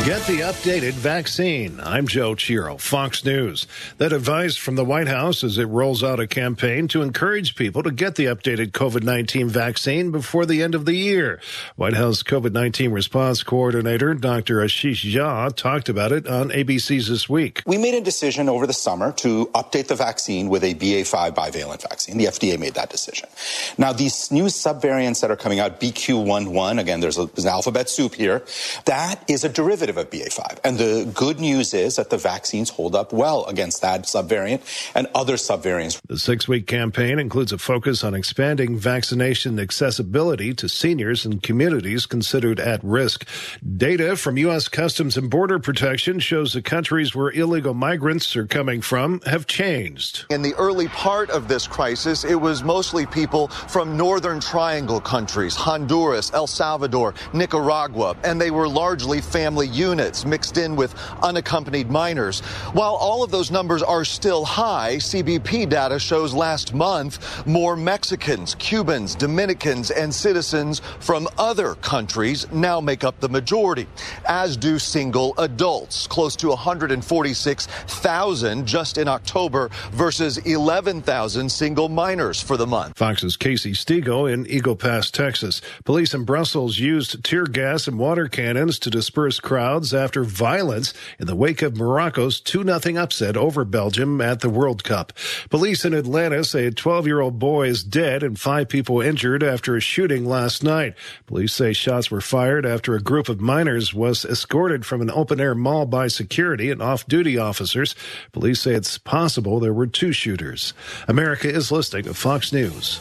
Get the updated vaccine. I'm Joe Chiro, Fox News. That advice from the White House as it rolls out a campaign to encourage people to get the updated COVID-19 vaccine before the end of the year. White House COVID-19 response coordinator Dr. Ashish Jha talked about it on ABC's This Week. We made a decision over the summer to update the vaccine with a BA.5 bivalent vaccine. The FDA made that decision. Now, these new subvariants that are coming out, BQ.1.1, again, there's an alphabet soup here, that is a derivative of BA.5. And the good news is that the vaccines hold up well against that subvariant and other subvariants. The 6-week campaign includes a focus on expanding vaccination accessibility to seniors and communities considered at risk. Data from U.S. Customs and Border Protection shows the countries where illegal migrants are coming from have changed. In the early part of this crisis, it was mostly people from Northern Triangle countries, Honduras, El Salvador, Nicaragua, and they were largely family units mixed in with unaccompanied minors. While all of those numbers are still high, CBP data shows last month more Mexicans, Cubans, Dominicans, and citizens from other countries now make up the majority, as do single adults, close to 146,000 just in October versus 11,000 single minors for the month. Fox's Casey Stegall in Eagle Pass, Texas. Police in Brussels used tear gas and water cannons to disperse crowds after violence in the wake of Morocco's 2-0 upset over Belgium at the World Cup. Police in Atlanta say a 12-year-old boy is dead and 5 people injured after a shooting last night. Police say shots were fired after a group of minors was escorted from an open-air mall by security and off-duty officers. Police say it's possible there were 2 shooters. America is listening to Fox News.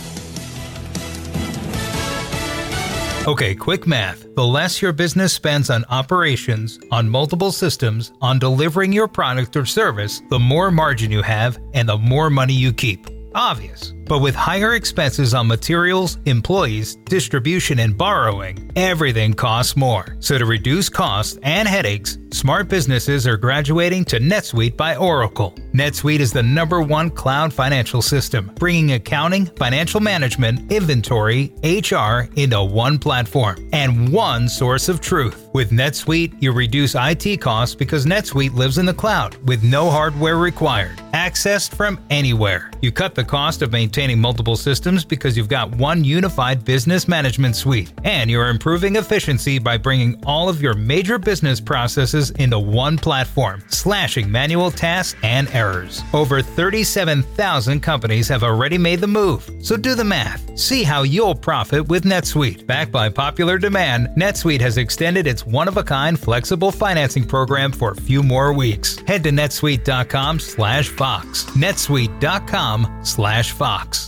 Okay, quick math. The less your business spends on operations, on multiple systems, on delivering your product or service, the more margin you have and the more money you keep. Obvious. But with higher expenses on materials, employees, distribution, and borrowing, everything costs more. So to reduce costs and headaches, smart businesses are graduating to NetSuite by Oracle. NetSuite is the #1 cloud financial system, bringing accounting, financial management, inventory, HR into one platform and one source of truth. With NetSuite, you reduce IT costs because NetSuite lives in the cloud with no hardware required, accessed from anywhere. You cut the cost of maintaining multiple systems because you've got one unified business management suite, and you're improving efficiency by bringing all of your major business processes into one platform, slashing manual tasks and errors. Over 37,000 companies have already made the move, so do the math. See how you'll profit with NetSuite. Backed by popular demand, NetSuite has extended its one-of-a-kind flexible financing program for a few more weeks. Head to netsuite.com/Fox. netsuite.com/Fox.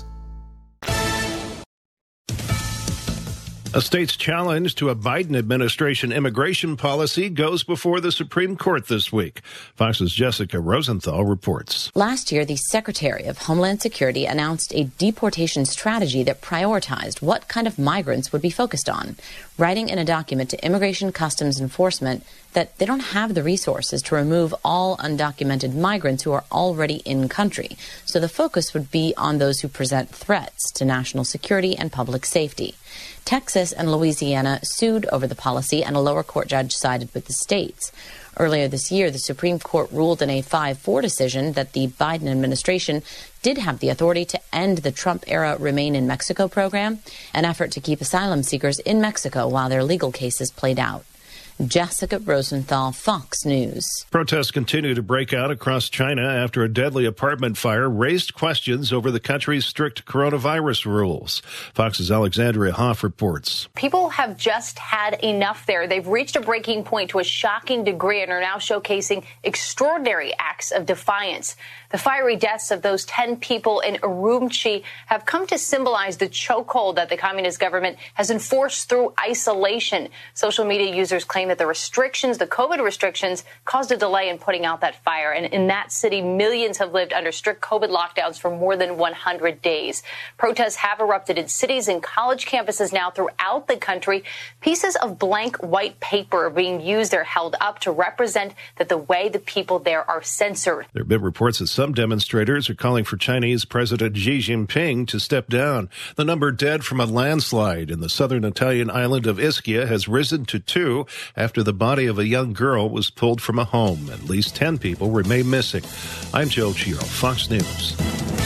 A state's challenge to a Biden administration immigration policy goes before the Supreme Court this week. Fox's Jessica Rosenthal reports. Last year, the Secretary of Homeland Security announced a deportation strategy that prioritized what kind of migrants would be focused on, writing in a document to Immigration Customs Enforcement that they don't have the resources to remove all undocumented migrants who are already in country. So the focus would be on those who present threats to national security and public safety. Texas and Louisiana sued over the policy, and a lower court judge sided with the states. Earlier this year, the Supreme Court ruled in a 5-4 decision that the Biden administration did have the authority to end the Trump-era Remain in Mexico program, an effort to keep asylum seekers in Mexico while their legal cases played out. Jessica Rosenthal, Fox News. Protests continue to break out across China after a deadly apartment fire raised questions over the country's strict coronavirus rules. Fox's Alexandria Hoff reports. People have just had enough there. They've reached a breaking point to a shocking degree and are now showcasing extraordinary acts of defiance. The fiery deaths of those 10 people in Urumqi have come to symbolize the chokehold that the communist government has enforced through isolation. Social media users claim that the COVID restrictions, caused a delay in putting out that fire. And in that city, millions have lived under strict COVID lockdowns for more than 100 days. Protests have erupted in cities and college campuses now throughout the country. Pieces of blank white paper are being used. They're held up to represent that the way the people there are censored. There have been reports that some demonstrators are calling for Chinese President Xi Jinping to step down. The number dead from a landslide in the southern Italian island of Ischia has risen to 2. after the body of a young girl was pulled from a home. At least 10 people remain missing. I'm Joe Giro, Fox News.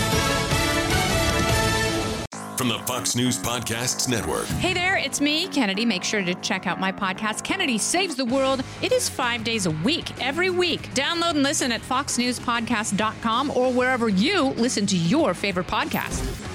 From the Fox News Podcasts Network. Hey there, it's me, Kennedy. Make sure to check out my podcast, Kennedy Saves the World. It is 5 days a week, every week. Download and listen at foxnewspodcast.com or wherever you listen to your favorite podcast.